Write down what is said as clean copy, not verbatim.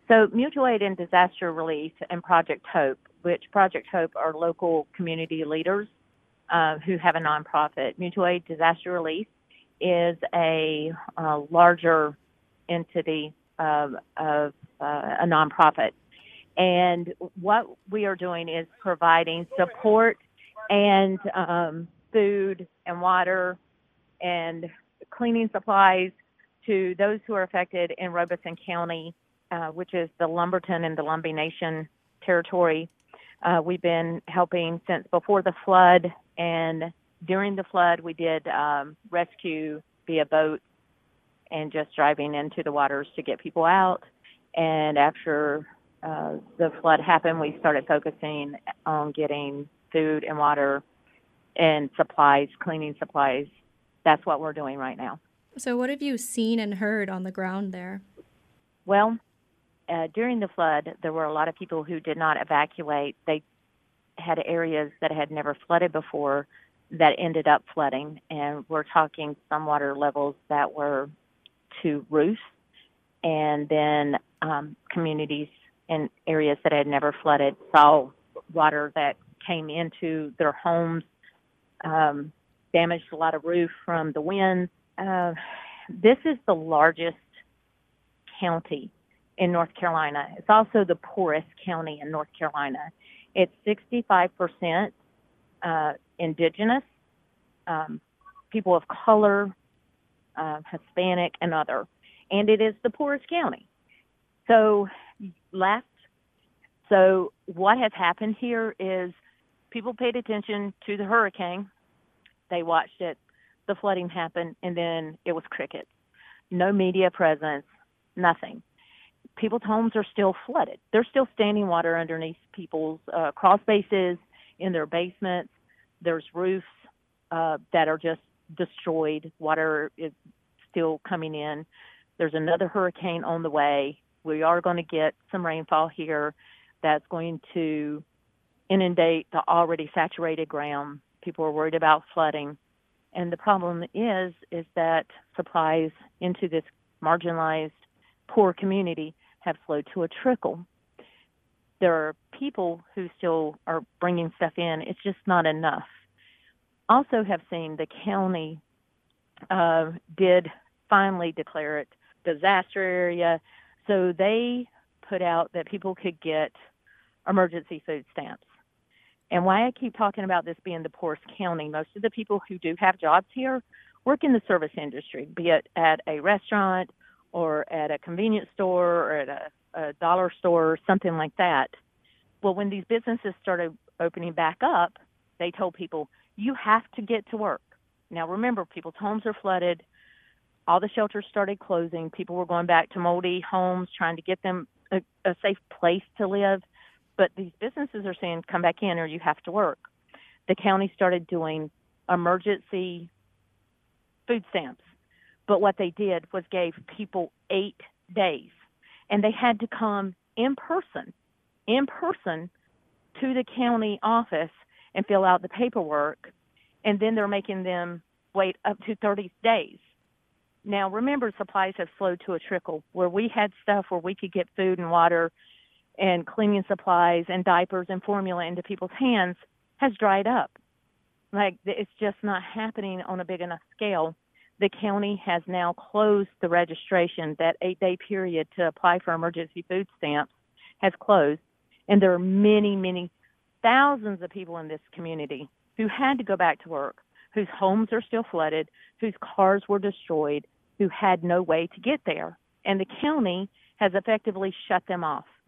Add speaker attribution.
Speaker 1: So Mutual Aid and Disaster Relief and Project Hope, which Project Hope are local community leaders who have a nonprofit. Mutual Aid Disaster Relief is a larger entity of a nonprofit. And what we are doing is providing support and food and water and cleaning supplies to those who are affected in Robeson County, which is the Lumberton and the Lumbee Nation territory. We've been helping since before the flood, and during the flood, we did rescue via boat and just driving into the waters to get people out. And after the flood happened, we started focusing on getting food and water and supplies, cleaning supplies. That's what we're doing right now.
Speaker 2: So what have you seen and heard on the ground there?
Speaker 1: Well, during the flood, there were a lot of people who did not evacuate. They had areas that had never flooded before that ended up flooding, and we're talking some water levels that were to roofs, and then communities in areas that had never flooded saw water that came into their homes, damaged a lot of roof from the winds. This is the largest county in North Carolina. It's also the poorest county in North Carolina. It's 65% indigenous, people of color, Hispanic, and other. And it is the poorest county. So what has happened here is people paid attention to the hurricane. They watched it. The flooding happened, and then it was crickets. No media presence, nothing. People's homes are still flooded. There's still standing water underneath people's crawl spaces, in their basements. There's roofs that are just destroyed. Water is still coming in. There's another hurricane on the way. We are going to get some rainfall here that's going to inundate the already saturated ground. People are worried about flooding. And the problem is that supplies into this marginalized, poor community have slowed to a trickle. There are people who still are bringing stuff in. It's just not enough. Also have seen the county did finally declare it disaster area. So they put out that people could get emergency food stamps. And why I keep talking about this being the poorest county, most of the people who do have jobs here work in the service industry, be it at a restaurant or at a convenience store or at a dollar store or something like that. Well, when these businesses started opening back up, they told people, you have to get to work. Now, remember, people's homes are flooded. All the shelters started closing. People were going back to moldy homes, trying to get them a safe place to live. But these businesses are saying, come back in or you have to work. The county started doing emergency food stamps. But what they did was gave people 8 days. And they had to come in person to the county office and fill out the paperwork. And then they're making them wait up to 30 days. Now, remember, supplies have slowed to a trickle. Where we had stuff where we could get food and water and cleaning supplies and diapers and formula into people's hands has dried up. Like, it's just not happening on a big enough scale. The county has now closed the registration. That 8-day period to apply for emergency food stamps has closed. And there are many, many thousands of people in this community who had to go back to work, whose homes are still flooded, whose cars were destroyed, who had no way to get there. And the county has effectively shut them off.